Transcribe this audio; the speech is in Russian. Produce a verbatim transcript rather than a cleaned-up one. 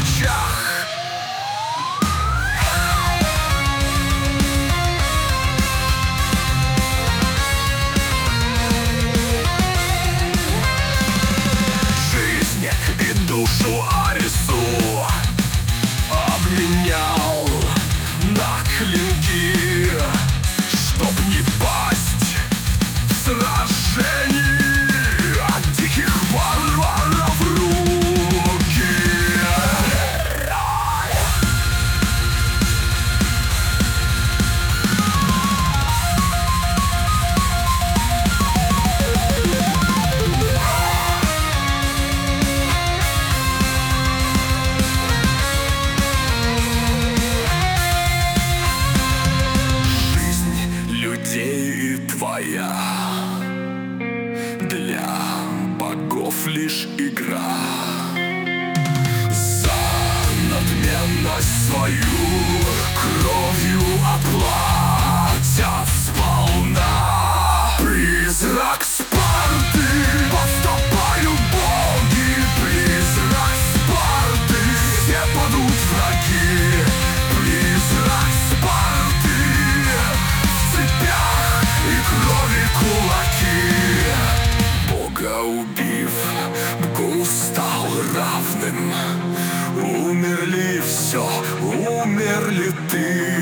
плечах. Жизнь и душу Арису обменял на клинки, чтоб не пасть в сражении от диких варваров руки. Людей твоя для богов лишь игра. За надменность свою кровью оплатят сполна. Призрак Спарты, подступают боги. Призрак Спарты, все падут враги. Призрак Спарты, в цепях и крови кулаки. Бога убив, Богу стал равным. Умерли все, умерли ты.